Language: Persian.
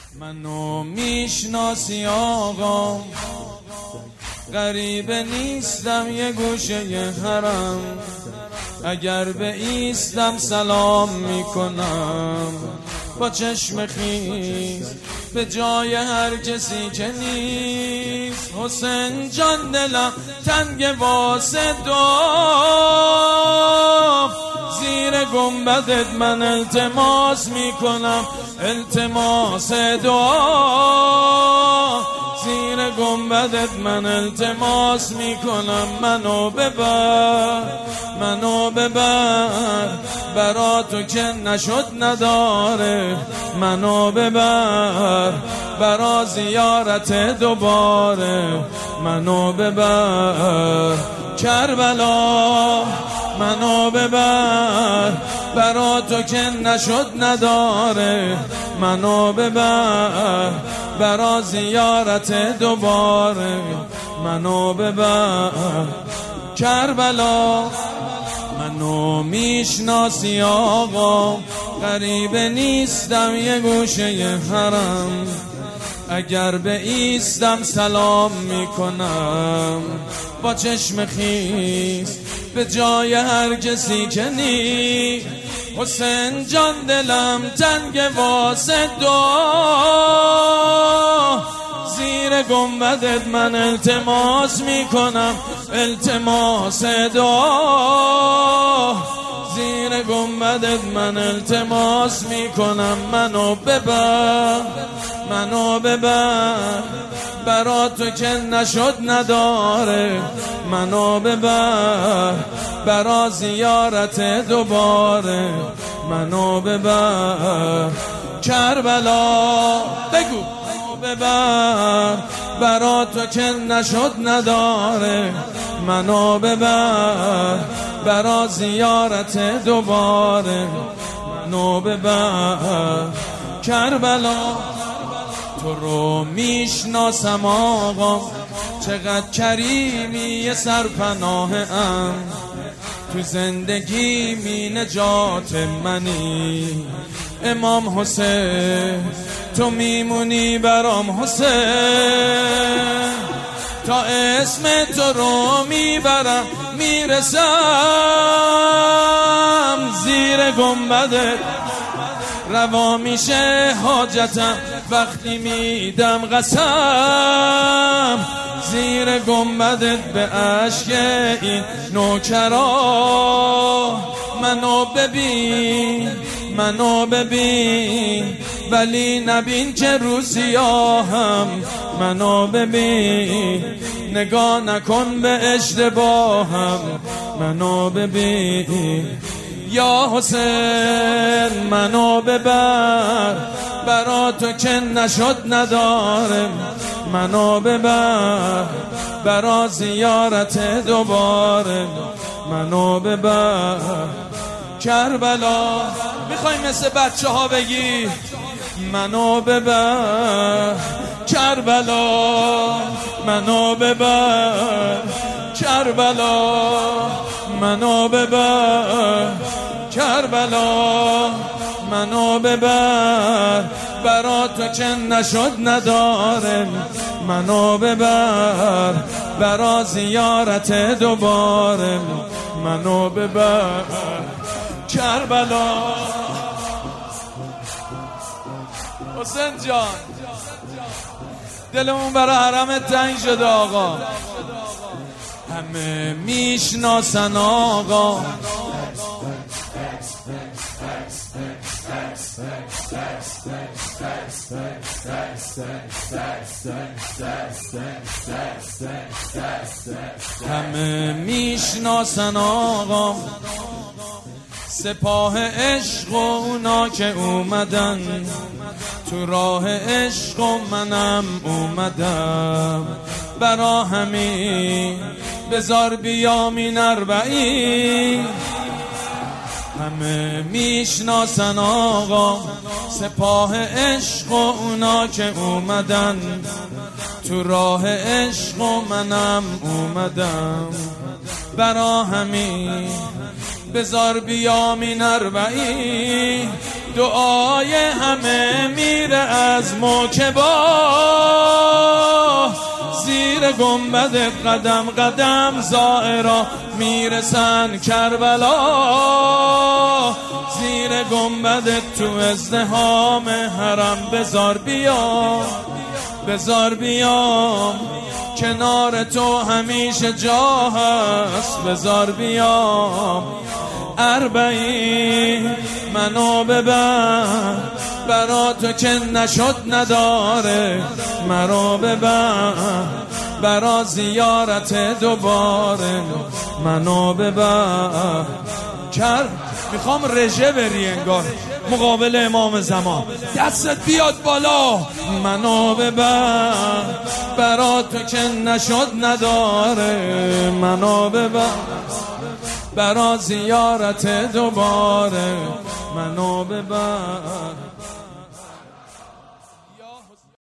منو میشناسی آقا، غریبه نیستم یه گوشه حرم. اگر به ایستم سلام میکنم با چشم خیز به جای هر کسی که نیست. حسین جان دلم تنگ واسه دعا، زیر گنبدت من التماس میکنم، التماس دعا. زیر گنبدت من التماس میکنم، منو ببر، منو ببر، برا تو که نشد نداره. منو ببر برا زیارت دوباره، منو ببر کربلا. منو ببر برا تو که نشد نداره. منو ببر برا زیارت دوباره، منو ببر کربلا. منو میشناسی آقا، غریبه نیستم یه گوشه حرم. اگر به ایستم سلام میکنم با چشم خیز به جای هر کسی که نیست. حسین جان دلم تنگ واسه دعا، زیر گنبدت من التماس میکنم، التماس دعا. زیر گنبدت من التماس میکنم، منو ببر، منو ببر، برا تو که نشد نداره. منو ببر برا زیارت دوباره، منو ببر کربلا. بگو منو ببر برا تو که نشد نداره. منو ببر برا زیارت دوباره، منو ببر کربلا. تو رو میشناسم آقا، چقدر کریمی سرپناهم. تو زندگی می نجات منی امام حسین، تو میمونی برام حسین. تا اسم تو رو میبرم میرسم، زیر گنبدت روا میشه حاجتم وقتی میدم قسم. زیر گنبدت به عشق این نوکرا، منو ببین، منو ببین، ولی نبین که رو سیاهم. منو ببین، نگاه نکن به اشتباهم. منو ببین یا حسین، منو ببر برا تو که نشد نداره. منو ببر برا زیارت دوباره، منو ببر کربلا. میخوای مثل بچه ها بگی منو ببر کربلا، منو ببر کربلا، منو ببر کربلا. منو ببر برا تو که نشد نداره. منو ببر برا زیارت دوباره، منو ببر کربلا. حسین جان دلمون برای حرمت تنگ شده آقا. همه میشناسن آقا، همه میشناسن آقا. سپاه عشق و اونا که اومدن تو راه عشق و منم اومدم. برا همین بزار بیامین اربعین. همه میشناسن آقا، سپاه عشق و اونا که اومدن تو راه عشق و منم اومدم. برا همین بزار بیامین اربعین. دعای همه میره از موکبا، زیر گنبد قدم قدم زائرا میرسن کربلا، زیر گنبد تو ازدحام حرم بزار بیام، بزار بیام کنار تو همیشه جا هست، بزار بیام اربعین منو ببر، برا تو که نشد نداره مرا ببر، برا زیارت دوباره منو ببر. میخوام رژه بری انگار مقابل امام زمان، دستت بیاد بالا منو ببر، برا تو که نشد نداره منو ببر، برا زیارت دوباره منو ببر.